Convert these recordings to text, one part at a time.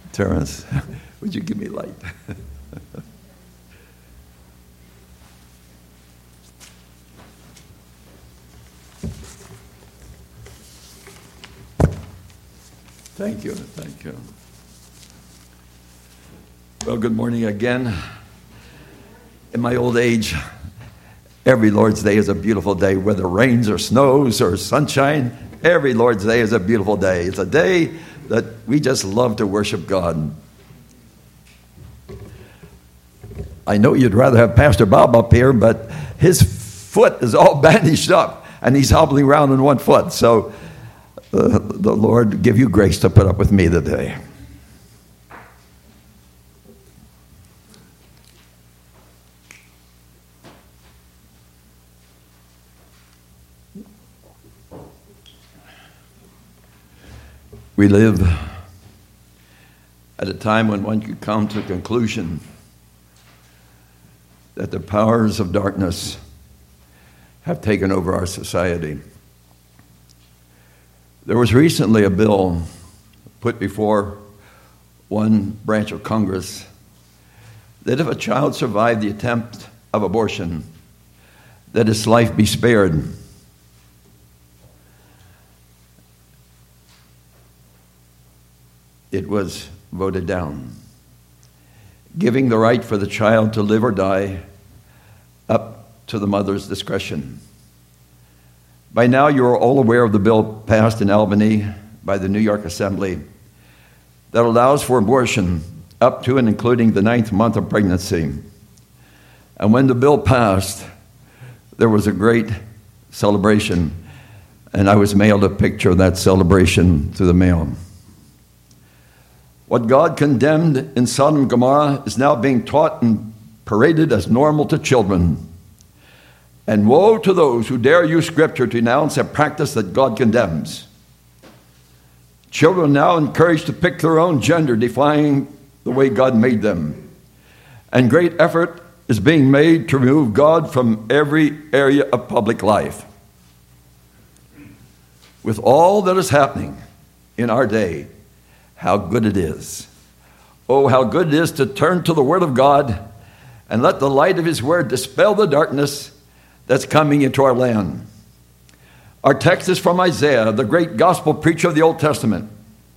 Terrence, would you give me light? Thank you. Well, good morning again. In my old age, every Lord's Day is a beautiful day, whether it rains or snows or sunshine. Every Lord's Day is a beautiful day. It's a day that we just love to worship God. I know you'd rather have Pastor Bob up here, but his foot is all bandaged up, and he's hobbling around on one foot. So the Lord give you grace to put up with me today. We live at a time when one could come to the conclusion that the powers of darkness have taken over our society. There was recently a bill put before one branch of Congress that if a child survived the attempt of abortion, that his life be spared. It was voted down, giving the right for the child to live or die up to the mother's discretion. By now, you are all aware of the bill passed in Albany by the New York Assembly that allows for abortion up to and including the 9th month of pregnancy. And when the bill passed, there was a great celebration, and I was mailed a picture of that celebration through the mail. What God condemned in Sodom and Gomorrah is now being taught and paraded as normal to children. And woe to those who dare use Scripture to denounce a practice that God condemns. Children are now encouraged to pick their own gender, defying the way God made them. And great effort is being made to remove God from every area of public life. With all that is happening in our day, how good it is. Oh, how good it is to turn to the Word of God and let the light of His Word dispel the darkness that's coming into our land. Our text is from Isaiah, the great gospel preacher of the Old Testament.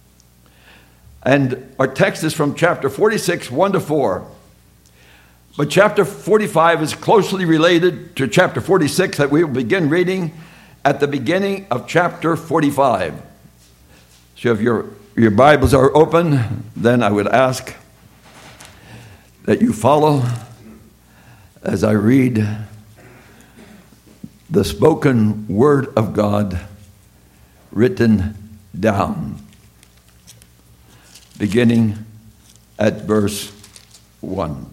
And our text is from chapter 46, 1-4. But chapter 45 is closely related to chapter 46 that we will begin reading at the beginning of chapter 45. So if your Bibles are open, then I would ask that you follow as I read the spoken word of God written down, beginning at verse 1.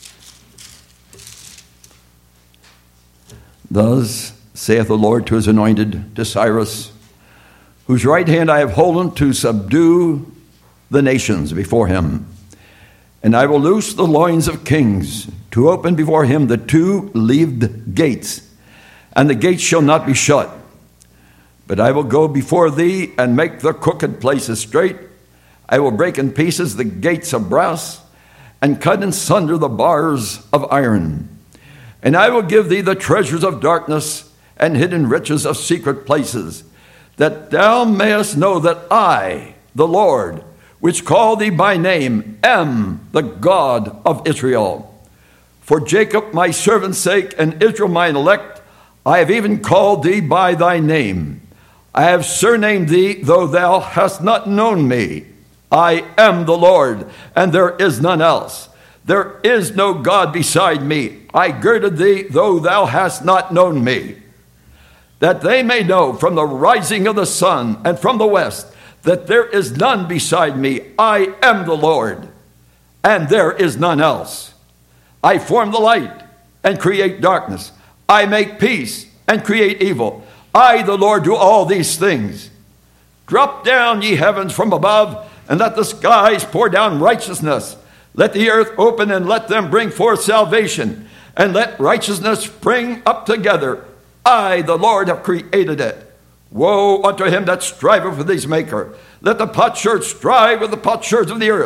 Thus saith the Lord to his anointed, to Cyrus, whose right hand I have holden to subdue the nations before him. And I will loose the loins of kings, to open before him the two-leaved gates, and the gates shall not be shut. But I will go before thee, and make the crooked places straight. I will break in pieces the gates of brass, and cut in sunder the bars of iron. And I will give thee the treasures of darkness, and hidden riches of secret places, that thou mayest know that I, the Lord, which call thee by name, am the God of Israel. For Jacob my servant's sake, and Israel mine elect, I have even called thee by thy name. I have surnamed thee, though thou hast not known me. I am the Lord, and there is none else. There is no God beside me. I girded thee, though thou hast not known me. That they may know from the rising of the sun and from the west that there is none beside me. I am the Lord, and there is none else. I form the light and create darkness. I make peace and create evil. I, the Lord, do all these things. Drop down, ye heavens, from above, and let the skies pour down righteousness. Let the earth open, and let them bring forth salvation, and let righteousness spring up together. I, the Lord, have created it. Woe unto him that striveth with his maker. Let the potsherds strive with the potsherds of the earth.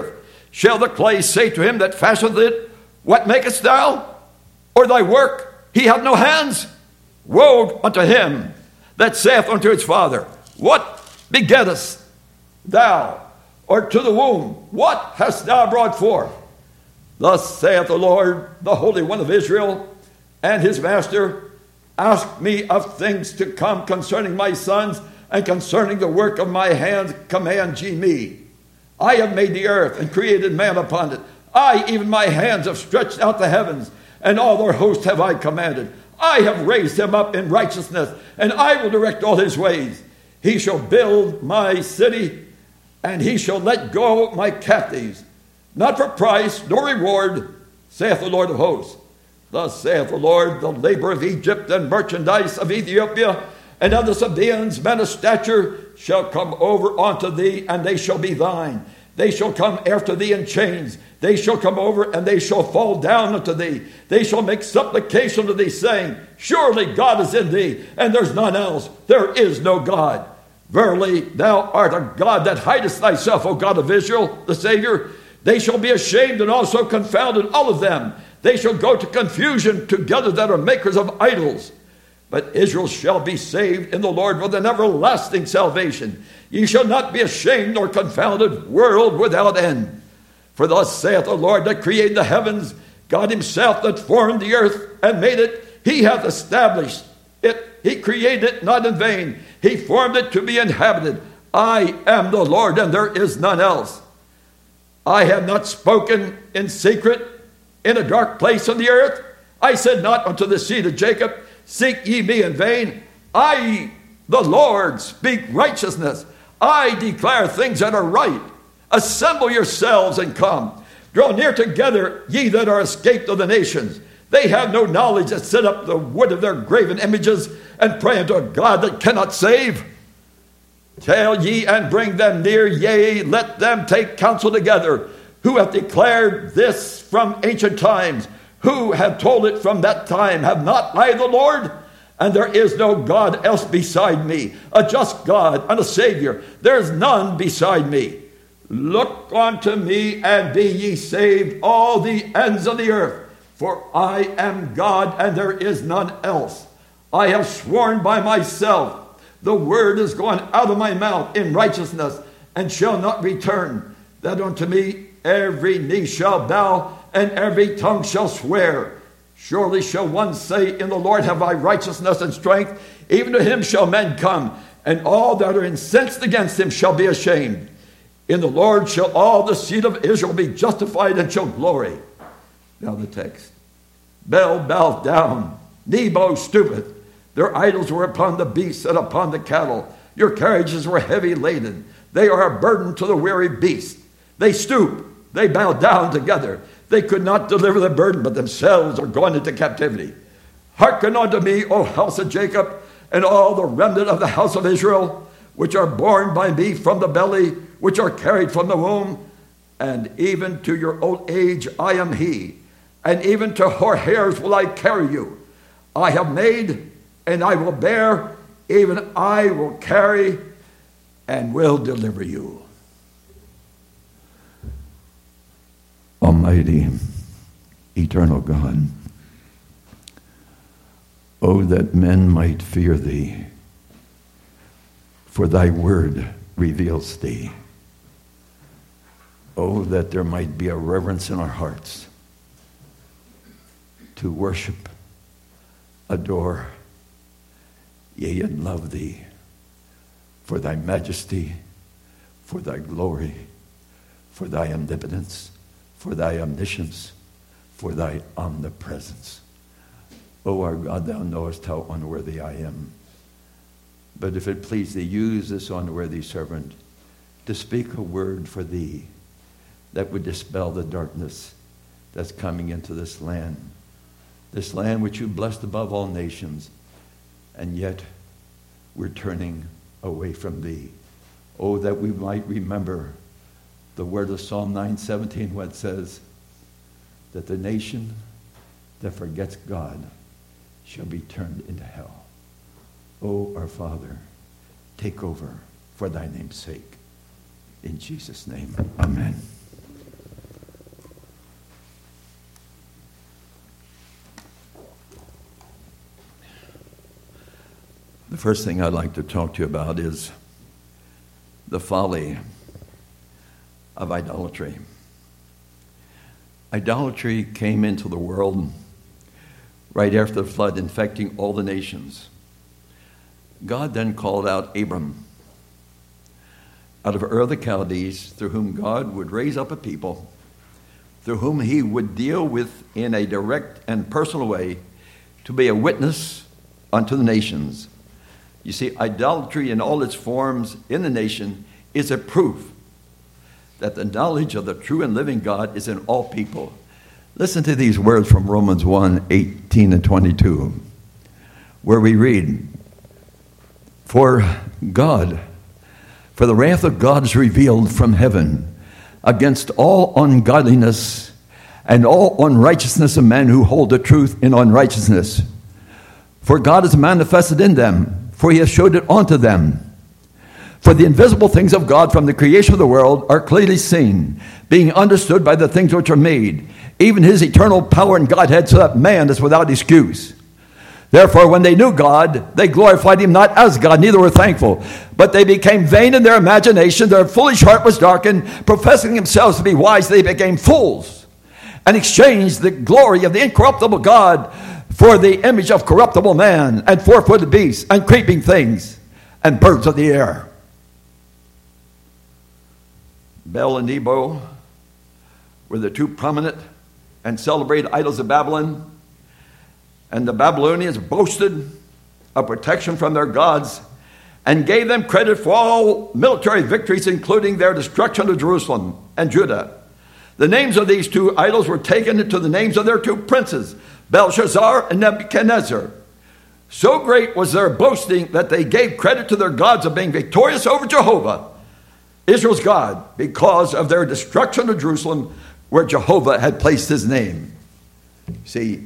Shall the clay say to him that fashioneth it, What makest thou? Or thy work, he hath no hands? Woe unto him that saith unto his father, What begettest thou? Or to the womb, What hast thou brought forth? Thus saith the Lord, the Holy One of Israel, and his master, Ask me of things to come concerning my sons, and concerning the work of my hands command ye me. I have made the earth and created man upon it. I, even my hands, have stretched out the heavens, and all their host have I commanded. I have raised him up in righteousness, and I will direct all his ways. He shall build my city, and he shall let go my captives, not for price nor reward, saith the Lord of hosts. Thus saith the Lord, the labor of Egypt and merchandise of Ethiopia, and of the Sabaeans men of stature shall come over unto thee, and they shall be thine. They shall come after thee in chains. They shall come over, and they shall fall down unto thee. They shall make supplication to thee, saying, Surely God is in thee, and there's none else. There is no God. Verily, thou art a God that hidest thyself, O God of Israel, the Savior. They shall be ashamed and also confounded, all of them. They shall go to confusion together that are makers of idols. But Israel shall be saved in the Lord with an everlasting salvation. Ye shall not be ashamed nor confounded, world without end. For thus saith the Lord that created the heavens, God himself that formed the earth and made it. He hath established it. He created it not in vain. He formed it to be inhabited. I am the Lord, and there is none else. I have not spoken in secret in a dark place on the earth. I said not unto the seed of Jacob, Seek ye me in vain. I, the Lord, speak righteousness. I declare things that are right. Assemble yourselves and come. Draw near together, ye that are escaped of the nations. They have no knowledge that set up the wood of their graven images and pray unto a God that cannot save. Tell ye and bring them near, yea, let them take counsel together. Who hath declared this from ancient times? Who hath told it from that time? Have not I the Lord? And there is no God else beside me, a just God and a Savior. There is none beside me. Look unto me and be ye saved, all the ends of the earth. For I am God and there is none else. I have sworn by myself. The word is gone out of my mouth in righteousness and shall not return. That unto me every knee shall bow and every tongue shall swear. Surely shall one say, In the Lord have I righteousness and strength. Even to him shall men come, and all that are incensed against him shall be ashamed. In the Lord shall all the seed of Israel be justified and shall glory. Now the text. Bel bowed down, Nebo stoopeth. Their idols were upon the beasts and upon the cattle. Your carriages were heavy laden. They are a burden to the weary beast. They stoop, they bow down together. They could not deliver the burden, but themselves are gone into captivity. Hearken unto me, O house of Jacob, and all the remnant of the house of Israel, which are born by me from the belly, which are carried from the womb. And even to your old age I am he, and even to hoar hairs will I carry you. I have made, and I will bear, even I will carry, and will deliver you. Almighty, eternal God, oh, that men might fear thee, for thy word reveals thee. Oh, that there might be a reverence in our hearts to worship, adore, yea, and love thee for thy majesty, for thy glory, for thy omnipotence, for thy omniscience, for thy omnipresence. O our God, thou knowest how unworthy I am. But if it please thee, use this unworthy servant to speak a word for thee that would dispel the darkness that's coming into this land which you blessed above all nations, and yet we're turning away from thee. Oh, that we might remember the word of Psalm 9:17, what says that the nation that forgets God shall be turned into hell. Oh, our Father, take over for thy name's sake. In Jesus' name, amen. first thing I'd like to talk to you about is the folly of idolatry. Idolatry came into the world right after the flood, infecting all the nations. God then called out Abram out of Ur of the Chaldees, through whom God would raise up a people, through whom he would deal with in a direct and personal way to be a witness unto the nations. You see, idolatry in all its forms in the nation is a proof that the knowledge of the true and living God is in all people. Listen to these words from Romans 1:18 and 22, where we read, For the wrath of God is revealed from heaven against all ungodliness and all unrighteousness of men who hold the truth in unrighteousness. For God is manifested in them, for he has showed it unto them. For the invisible things of God from the creation of the world are clearly seen, being understood by the things which are made, even his eternal power and Godhead, so that man is without excuse. Therefore, when they knew God, they glorified him not as God, neither were thankful. But they became vain in their imagination. Their foolish heart was darkened. Professing themselves to be wise, they became fools, and exchanged the glory of the incorruptible God for the image of corruptible man, and four-footed beasts, and creeping things, and birds of the air. Bel and Nebo were the two prominent and celebrated idols of Babylon. And the Babylonians boasted of protection from their gods and gave them credit for all military victories, including their destruction of Jerusalem and Judah. The names of these two idols were taken into the names of their two princes, Belshazzar and Nebuchadnezzar. So great was their boasting that they gave credit to their gods of being victorious over Jehovah, Israel's God, because of their destruction of Jerusalem, where Jehovah had placed his name. See,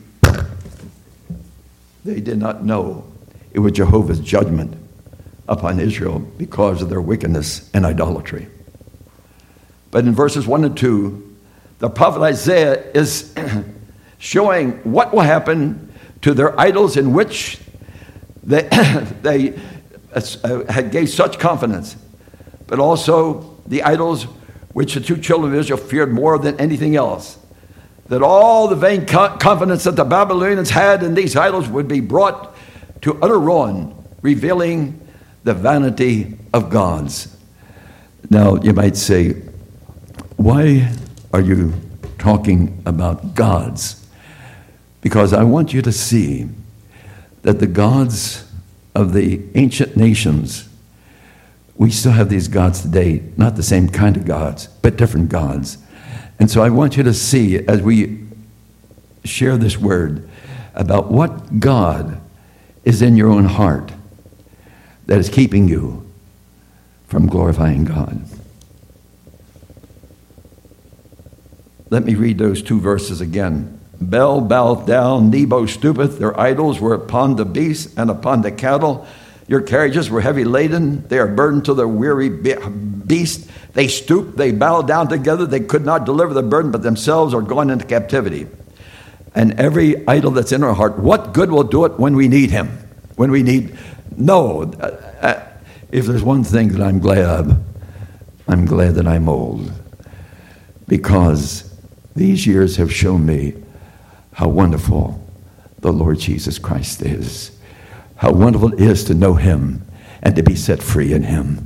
they did not know it was Jehovah's judgment upon Israel because of their wickedness and idolatry. But in verses 1 and 2, the prophet Isaiah is showing what will happen to their idols in which they had gave such confidence, but also the idols which the two children of Israel feared more than anything else. That all the vain confidence that the Babylonians had in these idols would be brought to utter ruin, revealing the vanity of gods. Now, you might say, why are you talking about gods? Because I want you to see that the gods of the ancient nations, we still have these gods today, not the same kind of gods, but different gods. And so I want you to see, as we share this word, about what God is in your own heart that is keeping you from glorifying God. Let me read those two verses again. Bel boweth down, Nebo stoopeth. Their idols were upon the beasts and upon the cattle. Your carriages were heavy laden. They are burdened to the weary beast. They stoop, they bow down together. They could not deliver the burden, but themselves are gone into captivity. And every idol that's in our heart, what good will do it when we need him? When we need, no. If there's one thing that I'm glad that I'm old. Because these years have shown me how wonderful the Lord Jesus Christ is. How wonderful it is to know him and to be set free in him.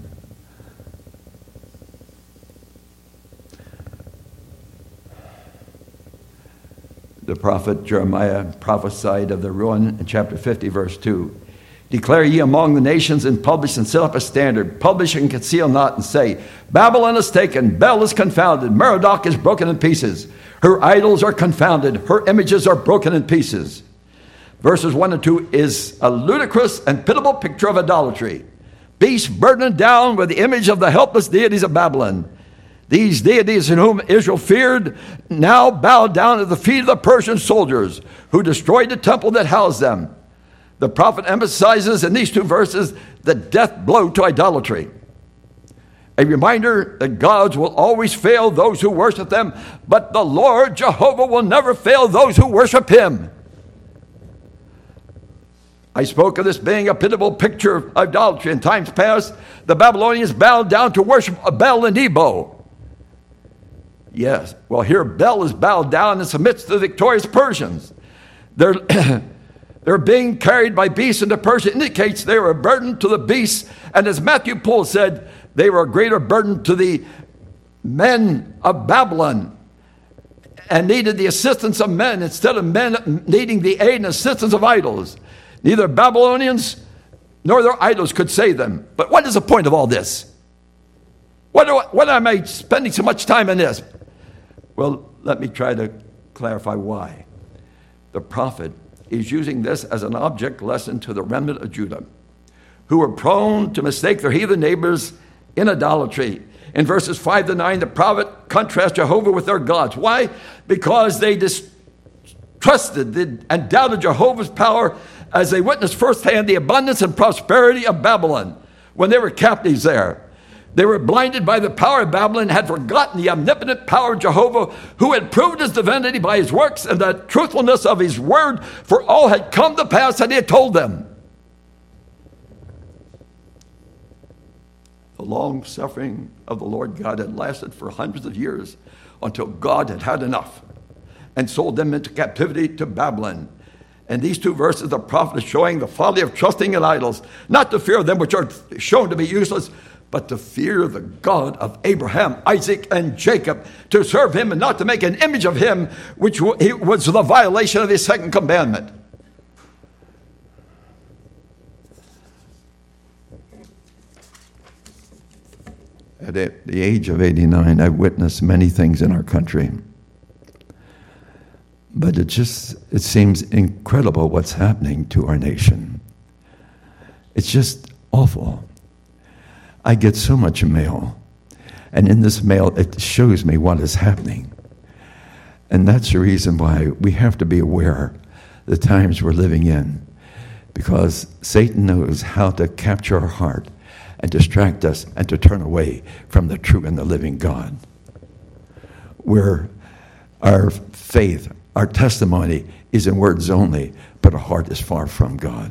The prophet Jeremiah prophesied of the ruin in chapter 50, verse 2. Declare ye among the nations, and publish and set up a standard. Publish and conceal not, and say, Babylon is taken, Bel is confounded, Merodach is broken in pieces. Her idols are confounded, her images are broken in pieces. Verses 1 and 2 is a ludicrous and pitiable picture of idolatry. Beasts burdened down with the image of the helpless deities of Babylon. These deities in whom Israel feared now bowed down at the feet of the Persian soldiers who destroyed the temple that housed them. The prophet emphasizes in these two verses the death blow to idolatry. A reminder that gods will always fail those who worship them, but the Lord Jehovah will never fail those who worship him. I spoke of this being a pitiable picture of idolatry. In times past, the Babylonians bowed down to worship Bel and Nebo. Yes, well, here Bel is bowed down and submits to the victorious Persians. They're being carried by beasts into Persia. It indicates they were a burden to the beasts. And as Matthew Poole said, they were a greater burden to the men of Babylon and needed the assistance of men instead of men needing the aid and assistance of idols. Neither Babylonians nor their idols could save them. But what is the point of all this? What am I spending so much time on this? Well, let me try to clarify why. The prophet is using this as an object lesson to the remnant of Judah, who were prone to mistake their heathen neighbors in idolatry. In verses 5 to 9, the prophet contrasts Jehovah with their gods. Why? Because they distrusted and doubted Jehovah's power as they witnessed firsthand the abundance and prosperity of Babylon when they were captives there. They were blinded by the power of Babylon and had forgotten the omnipotent power of Jehovah, who had proved his divinity by his works and the truthfulness of his word, for all had come to pass that he had told them. The long suffering of the Lord God had lasted for hundreds of years until God had had enough and sold them into captivity to Babylon. And these two verses, the prophet is showing the folly of trusting in idols, not the fear of them which are shown to be useless, but to fear the God of Abraham, Isaac, and Jacob, to serve him and not to make an image of him, which was the violation of his second commandment. At the age of 89, I've witnessed many things in our country. But it seems incredible what's happening to our nation. It's just awful. I get so much mail, and in this mail, it shows me what is happening. And that's the reason why we have to be aware the times we're living in, because Satan knows how to capture our heart and distract us and to turn away from the true and the living God. Where our faith, our testimony is in words only, but our heart is far from God.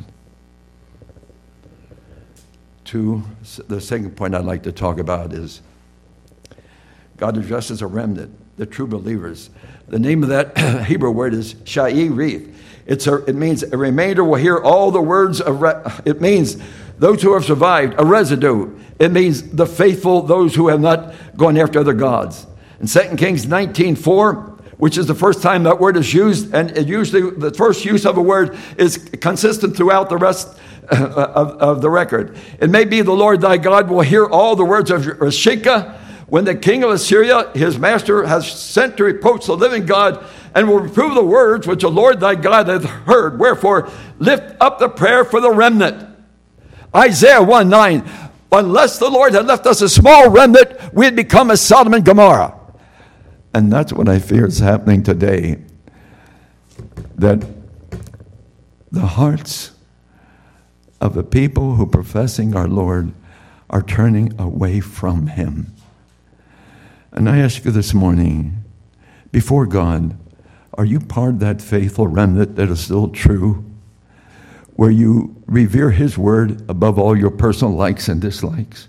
The second point I'd like to talk about is God addresses a remnant, the true believers. The name of that Hebrew word is sha'irith. It means a remainder will hear all the words of. It means those who have survived, a residue. It means the faithful, those who have not gone after other gods. In 2 Kings 19:4, which is the first time that word is used, and usually the first use of a word is consistent throughout the rest of the record. It may be the Lord thy God will hear all the words of Reshekah when the king of Assyria, his master, has sent to reproach the living God, and will reprove the words which the Lord thy God hath heard. Wherefore, lift up the prayer for the remnant. Isaiah 1:9, unless the Lord had left us a small remnant, we had become as Sodom and Gomorrah. And that's what I fear is happening today. That the hearts of the people who professing our Lord are turning away from him. And I ask you this morning, before God, are you part of that faithful remnant that is still true, where you revere his word above all your personal likes and dislikes?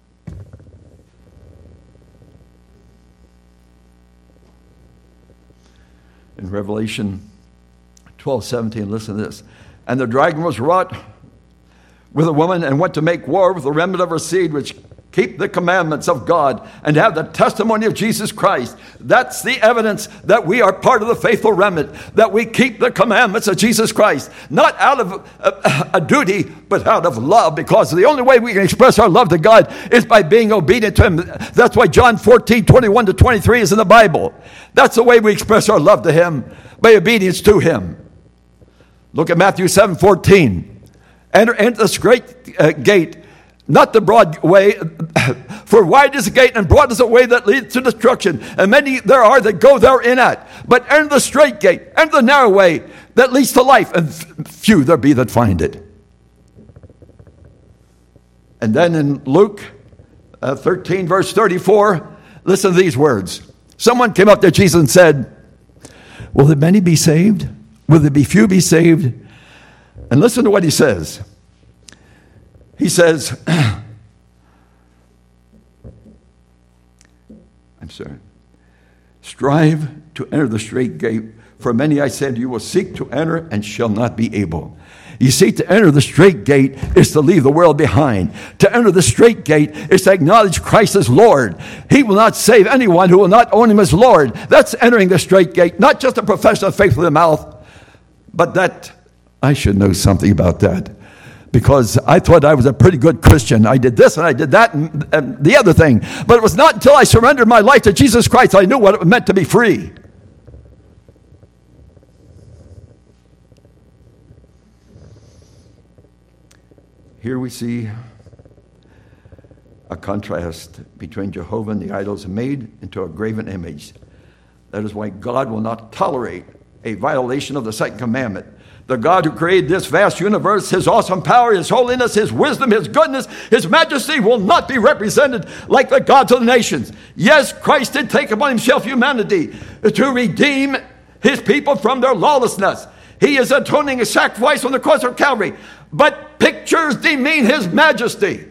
In Revelation 12:17, listen to this. And the dragon was wrought with a woman and went to make war with the remnant of her seed, which keep the commandments of God and have the testimony of Jesus Christ. That's the evidence that we are part of the faithful remnant, that we keep the commandments of Jesus Christ, not out of a duty, but out of love, because the only way we can express our love to God is by being obedient to him. That's why John 14:21-23 is in the Bible. That's the way we express our love to him, by obedience to him. Look at Matthew 7:14. Enter the straight gate, not the broad way, for wide is the gate and broad is the way that leads to destruction, and many there are that go therein at. But enter the straight gate, enter the narrow way that leads to life, and few there be that find it. And then in Luke 13, verse 34, listen to these words. Someone came up to Jesus and said, will the many be saved? Will there be few be saved? And listen to what he says. He says, strive to enter the straight gate, for many, I said, you will seek to enter and shall not be able. You see, to enter the straight gate is to leave the world behind. To enter the straight gate is to acknowledge Christ as Lord. He will not save anyone who will not own him as Lord. That's entering the straight gate, not just a profession of faith with the mouth, but that I should know something about that. Because I thought I was a pretty good Christian. I did this and I did that and the other thing. But it was not until I surrendered my life to Jesus Christ I knew what it meant to be free. Here we see a contrast between Jehovah and the idols made into a graven image. That is why God will not tolerate a violation of the second commandment. The God who created this vast universe, his awesome power, his holiness, his wisdom, his goodness, his majesty will not be represented like the gods of the nations. Yes, Christ did take upon himself humanity to redeem his people from their lawlessness. He is atoning a sacrifice on the cross of Calvary. But pictures demean his majesty.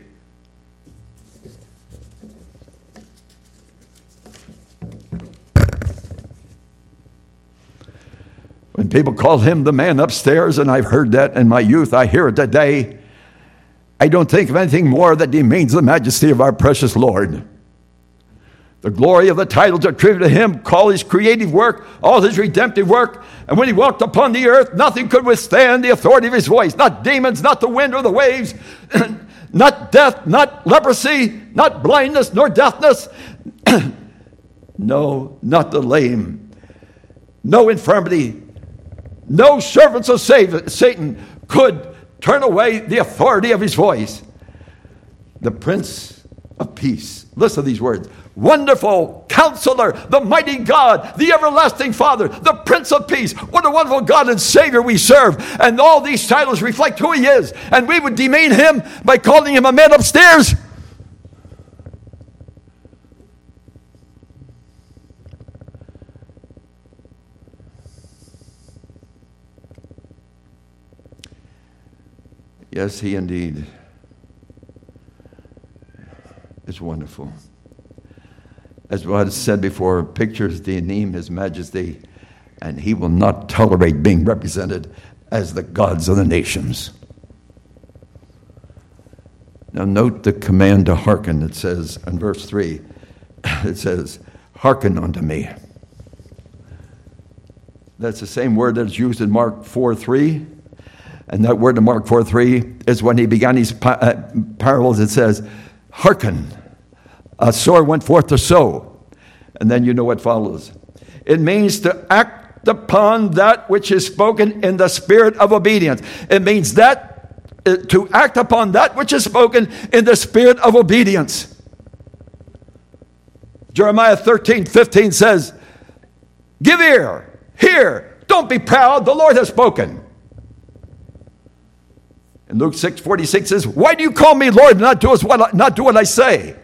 When people call him the man upstairs, and I've heard that in my youth, I hear it today, I don't think of anything more that demeans the majesty of our precious Lord. The glory of the titles attributed to him, call his creative work, all his redemptive work. And when he walked upon the earth, nothing could withstand the authority of his voice. Not demons, not the wind or the waves, not death, not leprosy, not blindness, nor deafness. No, not the lame. No infirmity. No servants of Satan could turn away the authority of his voice. The Prince of Peace. Listen to these words. Wonderful Counselor, the mighty God, the everlasting Father, the Prince of Peace. What a wonderful God and Savior we serve. And all these titles reflect who he is. And we would demean him by calling him a man upstairs. Yes, he indeed is wonderful. As God said before, pictures demean his majesty, and he will not tolerate being represented as the gods of the nations. Now note the command to hearken. It says in verse 3, it says, hearken unto me. That's the same word that's used in Mark 4:3. And that word in Mark 4:3 is when he began his parables. It says, hearken. A sower went forth to sow. And then you know what follows. It means to act upon that which is spoken in the spirit of obedience. It means that to act upon that which is spoken in the spirit of obedience. Jeremiah 13:15 says, give ear, hear, don't be proud, the Lord has spoken. And Luke 6:46 says, why do you call me Lord and not do what I say?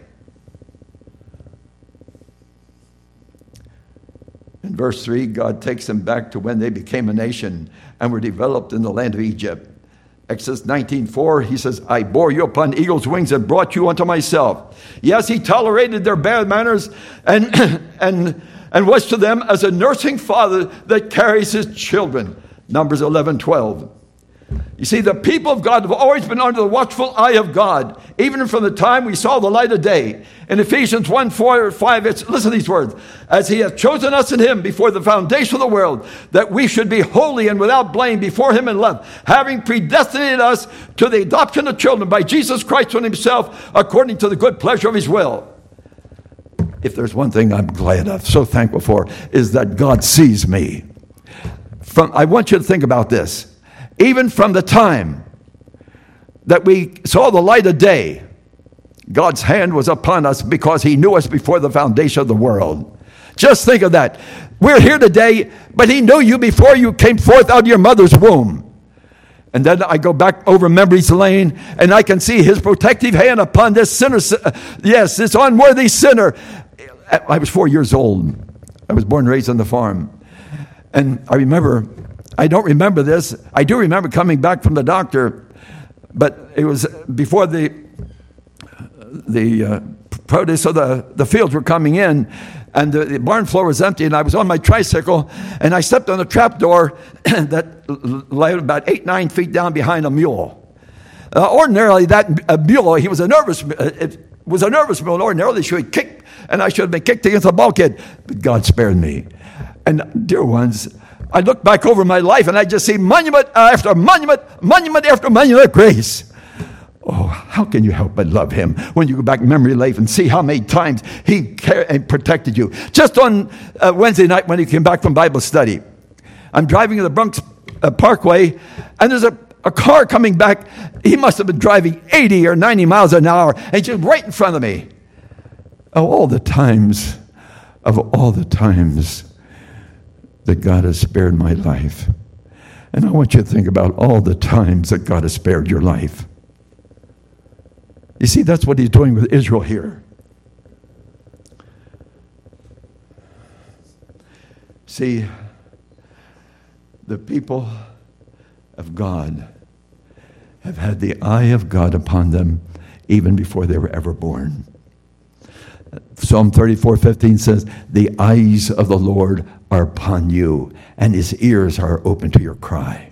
In verse 3, God takes them back to when they became a nation and were developed in the land of Egypt. Exodus 19:4, he says, I bore you upon eagle's wings and brought you unto myself. Yes, he tolerated their bad manners and was to them as a nursing father that carries his children. Numbers 11:12. You see, the people of God have always been under the watchful eye of God, even from the time we saw the light of day. In Ephesians 1:4-5, listen to these words. As he hath chosen us in him before the foundation of the world, that we should be holy and without blame before him in love, having predestinated us to the adoption of children by Jesus Christ on himself, according to the good pleasure of his will. If there's one thing I'm glad of, so thankful for, is that God sees me. I want you to think about this. Even from the time that we saw the light of day, God's hand was upon us because he knew us before the foundation of the world. Just think of that. We're here today, but he knew you before you came forth out of your mother's womb. And then I go back over memory's lane, and I can see his protective hand upon this sinner. Yes, this unworthy sinner. I was 4 years old. I was born and raised on the farm. And I remember I don't remember this. I do remember coming back from the doctor, but it was before the produce of the fields were coming in, and the barn floor was empty, and I was on my tricycle, and I stepped on a trap door that lay about 8-9 feet down behind a mule. Ordinarily, that mule, he was a nervous mule. Ordinarily, she would kick, and I should have been kicked against the bulkhead, but God spared me. And dear ones, I look back over my life, and I just see monument after monument, monument after monument of grace. Oh, how can you help but love him when you go back in memory lane and see how many times he cared and protected you? Just on Wednesday night when he came back from Bible study, I'm driving in the Bronx Parkway, and there's a car coming back. He must have been driving 80 or 90 miles an hour, and just right in front of me. Of all the times that God has spared my life. And I want you to think about all the times that God has spared your life. You see, that's what he's doing with Israel here. See, the people of God have had the eye of God upon them even before they were ever born. Psalm 34:15 says, the eyes of the Lord are upon you, and his ears are open to your cry.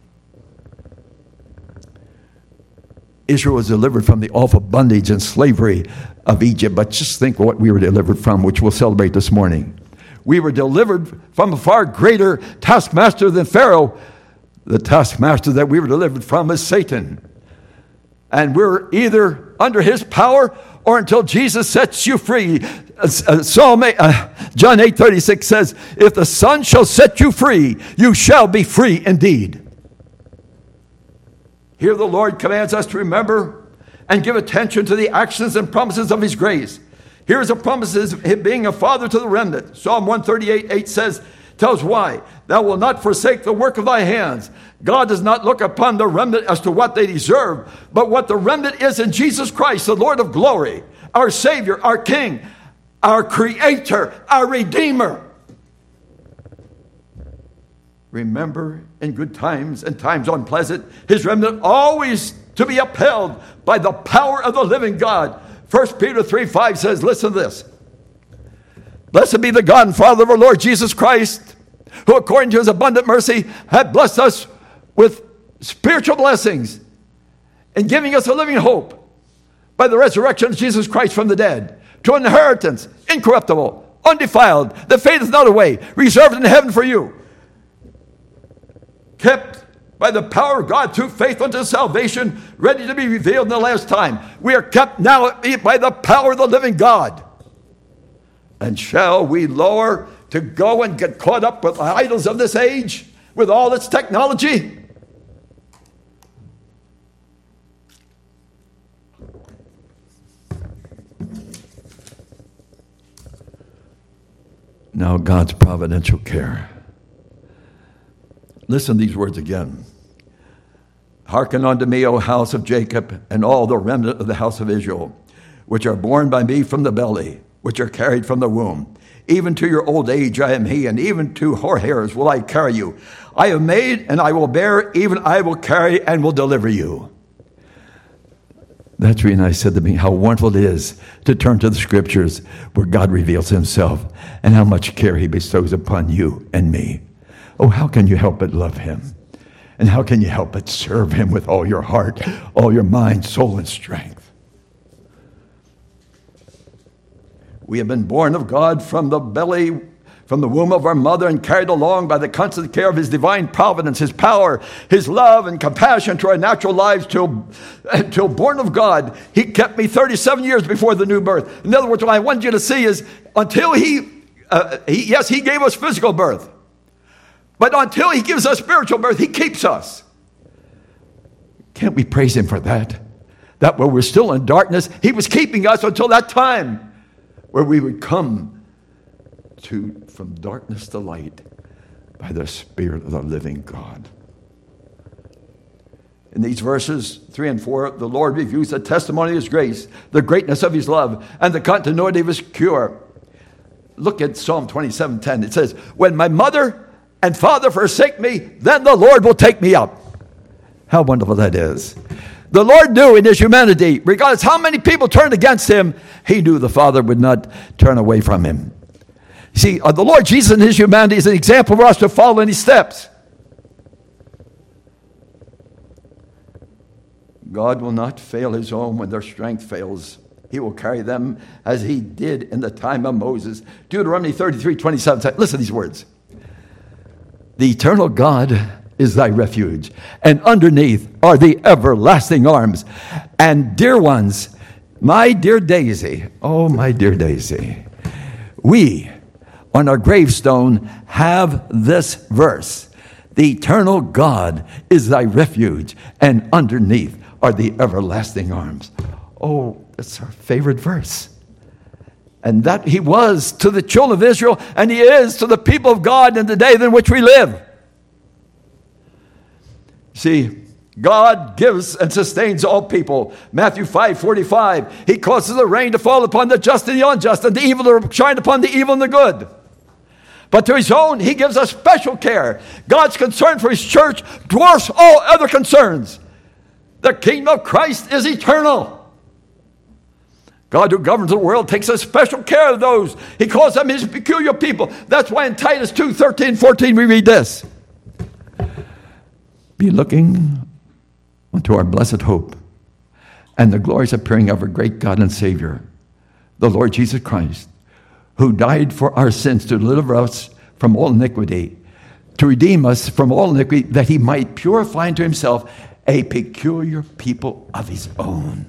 Israel was delivered from the awful bondage and slavery of Egypt, but just think what we were delivered from, which we'll celebrate this morning. We were delivered from a far greater taskmaster than Pharaoh. The taskmaster that we were delivered from is Satan. And we're either under his power or until Jesus sets you free. John 8:36 says, if the Son shall set you free, you shall be free indeed. Here the Lord commands us to remember and give attention to the actions and promises of his grace. Here's a promise of him being a father to the remnant. Psalm 138:8 says, tells why. Thou wilt not forsake the work of thy hands. God does not look upon the remnant as to what they deserve, but what the remnant is in Jesus Christ, the Lord of glory, our Savior, our King, our Creator, our Redeemer. Remember in good times and times unpleasant, his remnant always to be upheld by the power of the living God. 1 Peter 3:5 says, listen to this. Blessed be the God and Father of our Lord Jesus Christ, who according to his abundant mercy hath blessed us with spiritual blessings and giving us a living hope by the resurrection of Jesus Christ from the dead, to an inheritance incorruptible, undefiled, that fadeth not away, reserved in heaven for you, kept by the power of God through faith unto salvation, ready to be revealed in the last time. We are kept now by the power of the living God. And shall we lower to go and get caught up with the idols of this age, with all its technology? Now God's providential care. Listen to these words again. Hearken unto me, O house of Jacob, and all the remnant of the house of Israel, which are born by me from the belly, which are carried from the womb. Even to your old age I am he, and even to hoar hairs will I carry you. I have made, and I will bear, even I will carry, and will deliver you. That's when I said to me how wonderful it is to turn to the scriptures where God reveals himself and how much care he bestows upon you and me. Oh, how can you help but love him? And how can you help but serve him with all your heart, all your mind, soul, and strength? We have been born of God from the belly, from the womb of our mother, and carried along by the constant care of his divine providence, his power, his love and compassion to our natural lives till born of God. He kept me 37 years before the new birth. In other words, what I want you to see is until he gave us physical birth. But until he gives us spiritual birth, he keeps us. Can't we praise him for that? That while we're still in darkness, he was keeping us until that time where we would come from darkness to light by the Spirit of the living God. In these verses 3 and 4, the Lord reviews the testimony of his grace, the greatness of his love, and the continuity of his cure. Look at Psalm 27:10. It says, when my mother and father forsake me, then the Lord will take me up. How wonderful that is. The Lord knew in his humanity, regardless how many people turned against him, he knew the Father would not turn away from him. See, the Lord Jesus in his humanity is an example for us to follow in his steps. God will not fail his own when their strength fails. He will carry them as he did in the time of Moses. Deuteronomy 33:27. Listen to these words. The eternal God is thy refuge, and underneath are the everlasting arms. And dear ones, my dear Daisy, oh my dear Daisy, we on our gravestone have this verse. The eternal God is thy refuge, and underneath are the everlasting arms. Oh, that's our favorite verse. And that he was to the children of Israel, and he is to the people of God in the day in which we live. See, God gives and sustains all people. Matthew 5:45. He causes the rain to fall upon the just and the unjust, and the evil to shine upon the evil and the good. But to his own, he gives us special care. God's concern for his church dwarfs all other concerns. The kingdom of Christ is eternal. God who governs the world takes a special care of those. He calls them his peculiar people. That's why in Titus 2:13-14 we read this. Be looking unto our blessed hope and the glorious appearing of our great God and Savior, the Lord Jesus Christ, who died for our sins to deliver us from all iniquity, to redeem us from all iniquity, that he might purify unto himself a peculiar people of his own.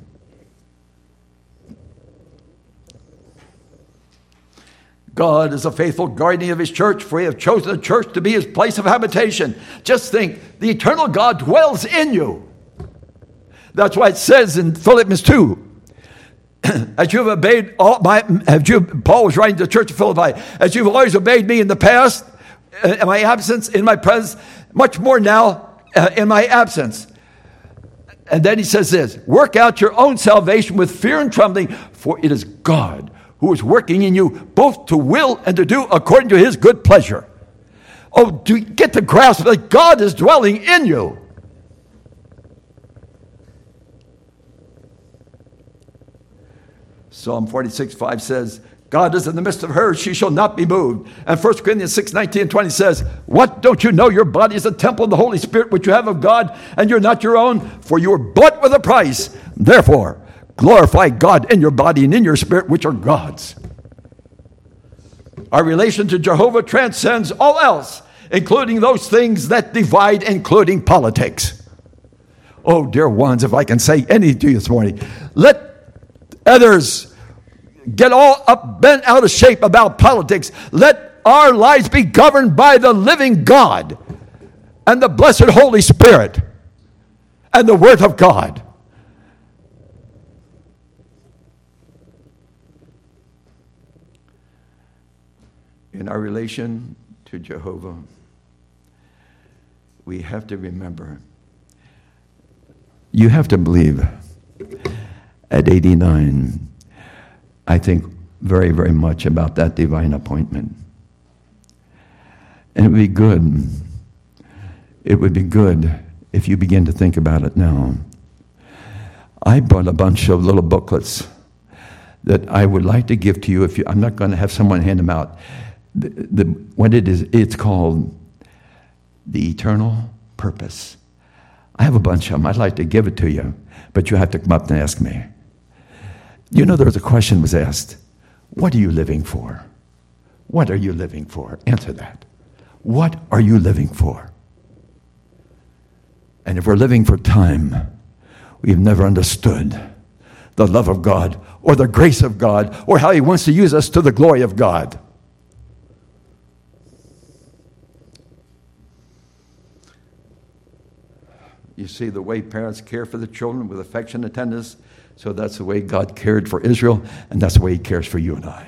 God is a faithful guardian of his church, for he has chosen the church to be his place of habitation. Just think, the eternal God dwells in you. That's why it says in Philippians 2, as you have obeyed Paul was writing to the church of Philippi, as you've always obeyed me in the past, in my absence, in my presence, much more now in my absence. And then he says this, work out your own salvation with fear and trembling, for it is God who is working in you both to will and to do according to his good pleasure. Oh, do you get the grasp that God is dwelling in you? Psalm 46:5 says, God is in the midst of her, she shall not be moved. And 1 Corinthians 6:19-20 says, what, don't you know your body is a temple of the Holy Spirit which you have of God, and you're not your own? For you were bought with a price. Therefore, glorify God in your body and in your spirit, which are God's. Our relation to Jehovah transcends all else, including those things that divide, including politics. Oh, dear ones, if I can say anything to you this morning, let others get all up, bent out of shape about politics. Let our lives be governed by the living God and the blessed Holy Spirit and the Word of God. In our relation to Jehovah, we have to remember, you have to believe, at 89, I think very, very much about that divine appointment. And it would be good if you begin to think about it now. I brought a bunch of little booklets that I would like to give to you. I'm not going to have someone hand them out. What it is, it's called The Eternal Purpose. I have a bunch of them. I'd like to give it to you, but you have to come up and ask me. You know, there was a question was asked, what are you living for? What are you living for? Answer that. What are you living for? And if we're living for time, we've never understood the love of God or the grace of God or how he wants to use us to the glory of God. You see the way parents care for the children with affection and tenderness. So that's the way God cared for Israel, and that's the way he cares for you and I.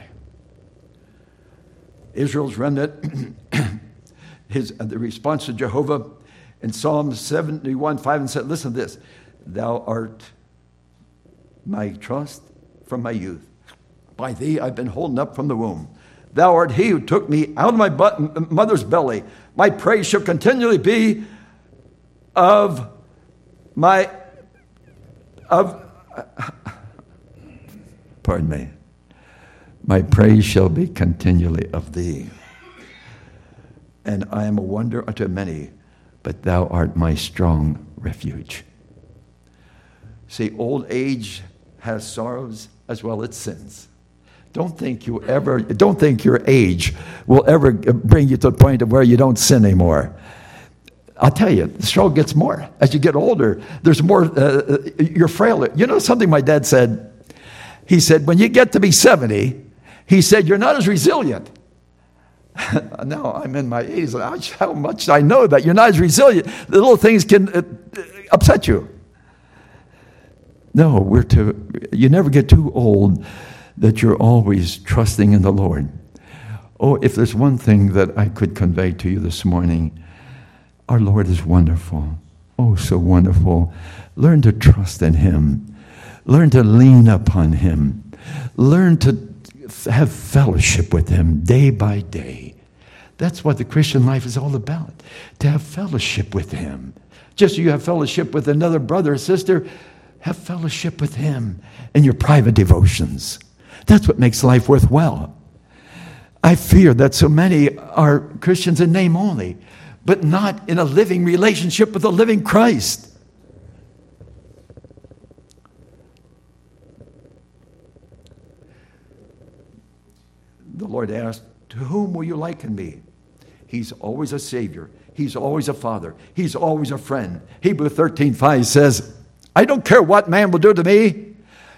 Israel's remnant, the response to Jehovah in Psalm 71:5 and said, listen to this, thou art my trust from my youth. By thee I've been holden up from the womb. Thou art he who took me out of my mother's belly. My praise shall continually be of my, pardon me. My praise shall be continually of thee. And I am a wonder unto many, but thou art my strong refuge. See, old age has sorrows as well as sins. Don't think your age will ever bring you to the point of where you don't sin anymore. I'll tell you, the struggle gets more. As you get older, there's more, you're frailer. You know something my dad said? He said, when you get to be 70, he said, you're not as resilient. Now I'm in my 80s. How much I know that you're not as resilient. The little things can upset you. No, you never get too old that you're always trusting in the Lord. Oh, if there's one thing that I could convey to you this morning, our Lord is wonderful. Oh, so wonderful. Learn to trust in Him. Learn to lean upon Him. Learn to have fellowship with Him day by day. That's what the Christian life is all about, to have fellowship with Him. Just as you have fellowship with another brother or sister, have fellowship with Him in your private devotions. That's what makes life worthwhile. I fear that so many are Christians in name only, but not in a living relationship with the living Christ. The Lord asked, to whom will you liken me? He's always a Savior. He's always a Father. He's always a friend. Hebrews 13:5 says, I don't care what man will do to me.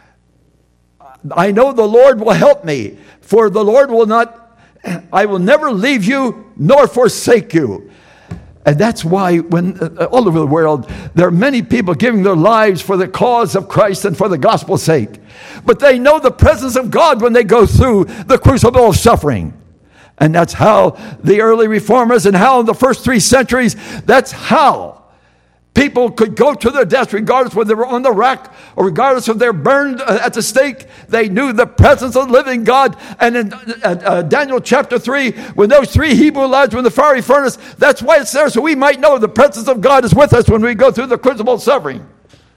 I know the Lord will help me, for the Lord I will never leave you nor forsake you. And that's why when all over the world, there are many people giving their lives for the cause of Christ and for the gospel's sake. But they know the presence of God when they go through the crucible of suffering. And that's how the early reformers and how in the first 3 centuries, that's how people could go to their death regardless whether they were on the rack or regardless if they're burned at the stake. They knew the presence of the living God. And in Daniel chapter 3, when those 3 Hebrew lads were in the fiery furnace, that's why it's there, so we might know the presence of God is with us when we go through the crucible of suffering.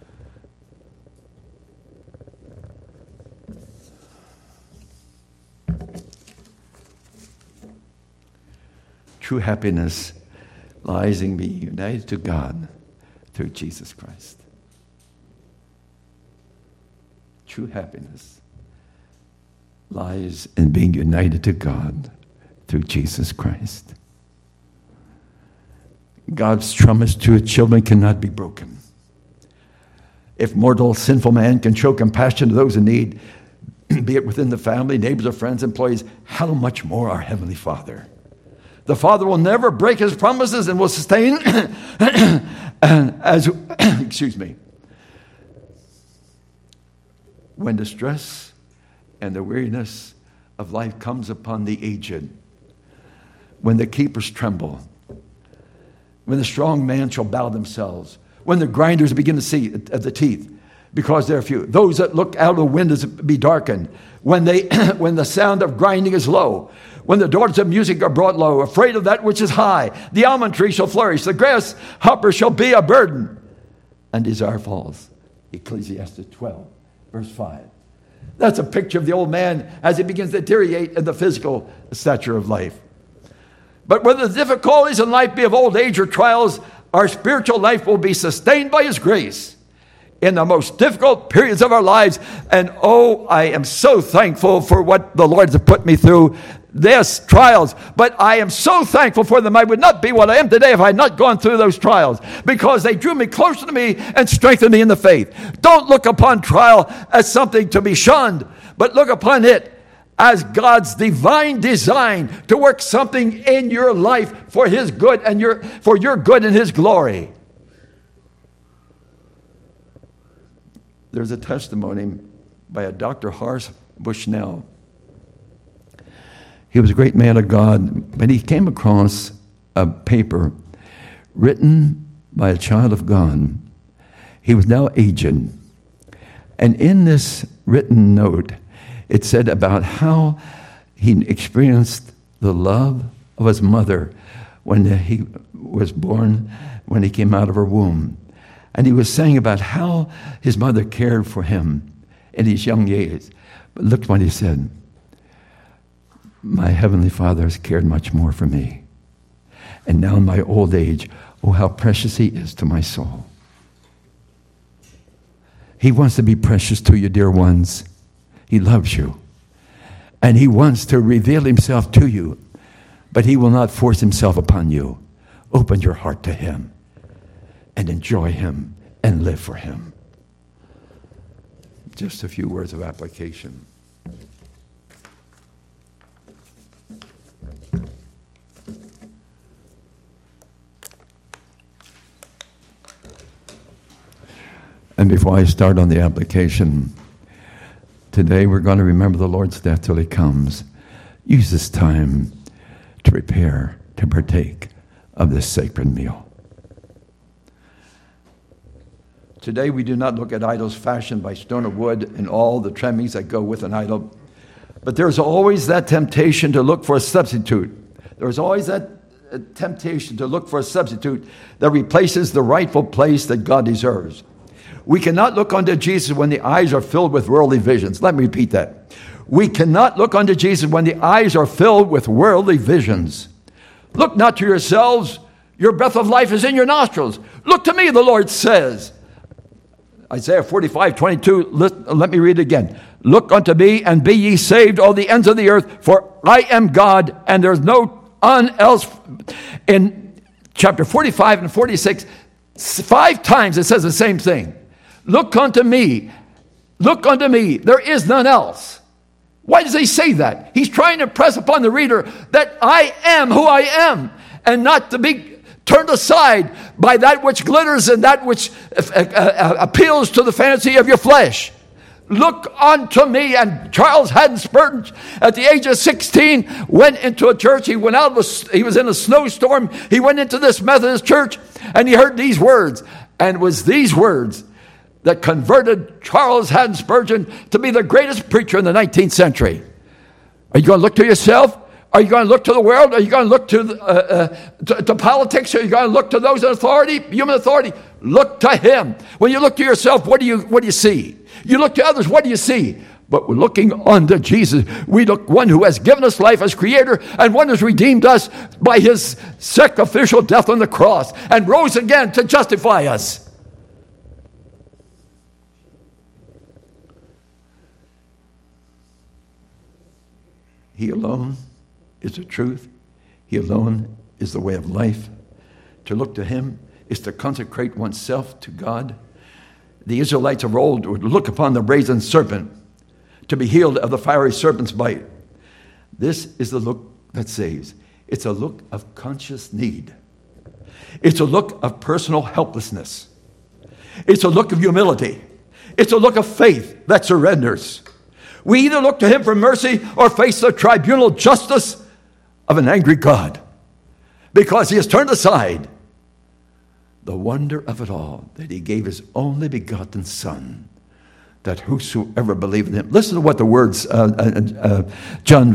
True happiness lies in being united to God through Jesus Christ. True happiness lies in being united to God through Jesus Christ. God's promise to His children cannot be broken. If mortal, sinful man can show compassion to those in need, be it within the family, neighbors or friends, employees, how much more our Heavenly Father. The Father will never break His promises and will sustain as excuse me. When the stress and the weariness of life comes upon the aged, when the keepers tremble, when the strong man shall bow themselves, when the grinders begin to see at the teeth, because there are few, those that look out of the windows be darkened, when the sound of grinding is low, when the daughters of music are brought low, afraid of that which is high, the almond tree shall flourish, the grasshopper shall be a burden, and desire falls. Ecclesiastes 12, verse 5. That's a picture of the old man as he begins to deteriorate in the physical stature of life. But whether the difficulties in life be of old age or trials, our spiritual life will be sustained by His grace in the most difficult periods of our lives. And oh, I am so thankful for what the Lord has put me through. Yes, trials, but I am so thankful for them. I would not be what I am today if I had not gone through those trials, because they drew me closer to me and strengthened me in the faith. Don't look upon trial as something to be shunned, but look upon it as God's divine design to work something in your life for His good and for your good and His glory. There's a testimony by a Dr. Horace Bushnell. He was a great man of God, but he came across a paper written by a child of God. He was now aged. And in this written note, it said about how he experienced the love of his mother when he was born, when he came out of her womb. And he was saying about how his mother cared for him in his young years. But look what he said. My heavenly Father has cared much more for me. And now in my old age, oh, how precious he is to my soul. He wants to be precious to you, dear ones. He loves you. And he wants to reveal himself to you. But he will not force himself upon you. Open your heart to him and enjoy him and live for him. Just a few words of application. And before I start on the application, today we're going to remember the Lord's death till he comes. Use this time to prepare to partake of this sacred meal. Today we do not look at idols fashioned by stone or wood and all the trimmings that go with an idol, but there's always that temptation to look for a substitute. There's always that temptation to look for a substitute that replaces the rightful place that God deserves. We cannot look unto Jesus when the eyes are filled with worldly visions. Let me repeat that. We cannot look unto Jesus when the eyes are filled with worldly visions. Look not to yourselves. Your breath of life is in your nostrils. Look to me, the Lord says. Isaiah 45:22. Let me read it again. Look unto me and be ye saved, all the ends of the earth, for I am God, and there's no one else. In chapter 45 and 46, 5 times it says the same thing. Look unto me. Look unto me. There is none else. Why does he say that? He's trying to press upon the reader that I am who I am, and not to be turned aside by that which glitters and that which appeals to the fancy of your flesh. Look unto me. And Charles Haddon Spurgeon, at the age of 16, went into a church. He was in a snowstorm. He went into this Methodist church, and he heard these words. And it was these words that converted Charles Haddon Spurgeon to be the greatest preacher in the 19th century. Are you going to look to yourself? Are you going to look to the world? Are you going to look to politics? Are you going to look to those in authority, human authority? Look to him. When you look to yourself, what do you see? You look to others, what do you see? But we're looking unto Jesus. We look one who has given us life as creator, and one who's redeemed us by his sacrificial death on the cross and rose again to justify us. He alone is the truth. He alone is the way of life. To look to him is to consecrate oneself to God. The Israelites of old would look upon the brazen serpent to be healed of the fiery serpent's bite. This is the look that saves. It's a look of conscious need. It's a look of personal helplessness. It's a look of humility. It's a look of faith that surrenders. We either look to him for mercy or face the tribunal justice of an angry God, because he has turned aside the wonder of it all, that he gave his only begotten Son, that whosoever believeth in him. Listen to what the words, John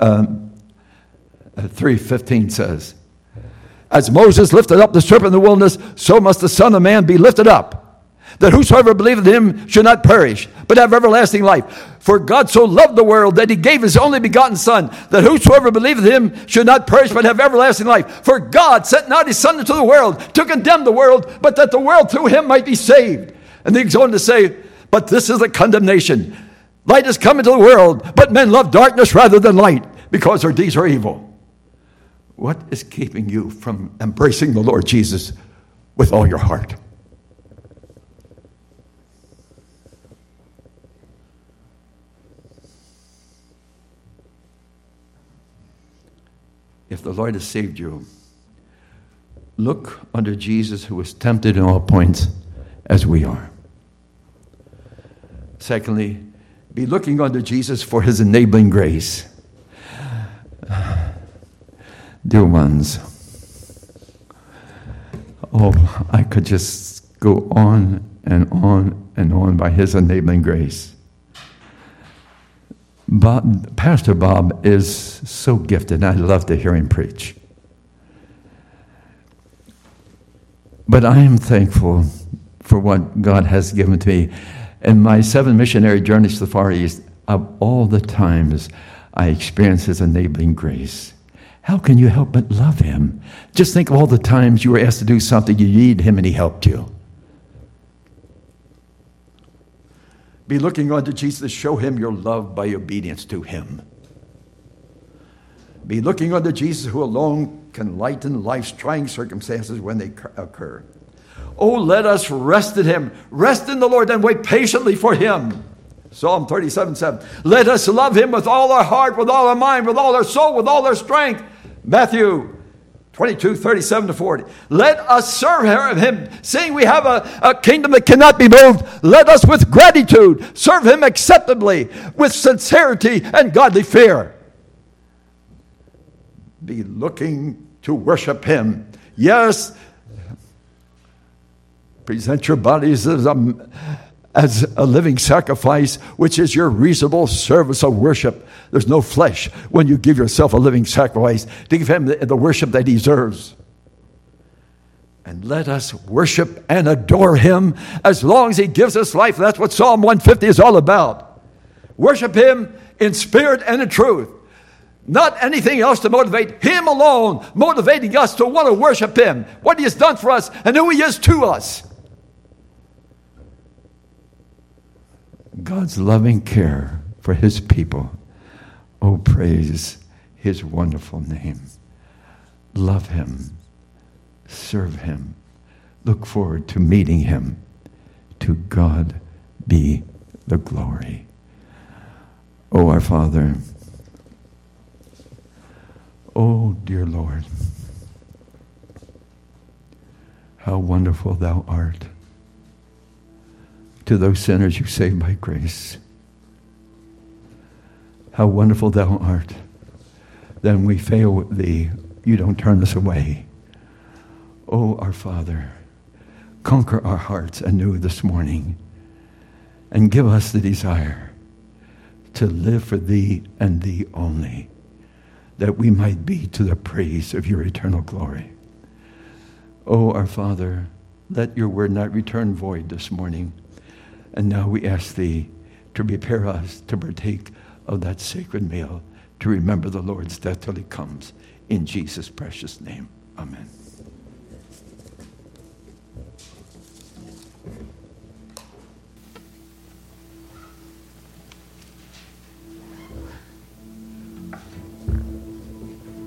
3:15 says. As Moses lifted up the serpent in the wilderness, so must the Son of Man be lifted up, that whosoever believeth in him should not perish, but have everlasting life. For God so loved the world that he gave his only begotten Son, that whosoever believeth in him should not perish, but have everlasting life. For God sent not his Son into the world to condemn the world, but that the world through him might be saved. And then he goes on to say, but this is the condemnation. Light has come into the world, but men love darkness rather than light, because their deeds are evil. What is keeping you from embracing the Lord Jesus with all your heart? If the Lord has saved you, look unto Jesus, who was tempted in all points as we are. Secondly, be looking unto Jesus for his enabling grace. Dear ones, I could just go on and on and on by his enabling grace. Pastor Bob is so gifted, and I love to hear him preach. But I am thankful for what God has given to me. In my 7 missionary journeys to the Far East, of all the times I experienced His enabling grace, how can you help but love Him? Just think of all the times you were asked to do something, you need Him, and He helped you. Be looking unto Jesus, show Him your love by obedience to Him. Be looking unto Jesus, who alone can lighten life's trying circumstances when they occur. Oh, let us rest in Him. Rest in the Lord and wait patiently for Him. Psalm 37:7. Let us love Him with all our heart, with all our mind, with all our soul, with all our strength. Matthew 22:37-40. Let us serve Him, seeing we have a kingdom that cannot be moved. Let us with gratitude serve Him acceptably, with sincerity and godly fear. Be looking to worship Him. Yes, present your bodies as a living sacrifice, which is your reasonable service of worship. There's no flesh when you give yourself a living sacrifice to give Him the worship that He deserves. And let us worship and adore Him as long as He gives us life. That's what Psalm 150 is all about. Worship Him in spirit and in truth. Not anything else to motivate Him alone, motivating us to want to worship Him, what He has done for us and who He is to us. God's loving care for His people. Oh, praise His wonderful name. Love Him. Serve Him. Look forward to meeting Him. To God be the glory. Oh, our Father. Oh, dear Lord. How wonderful Thou art. To those sinners you saved by grace. How wonderful Thou art. Then we fail Thee. You don't turn us away. Oh, our Father, conquer our hearts anew this morning and give us the desire to live for Thee and Thee only, that we might be to the praise of Your eternal glory. Oh, our Father, let Your word not return void this morning. And now we ask Thee to prepare us to partake of that sacred meal, to remember the Lord's death till He comes. In Jesus' precious name, amen.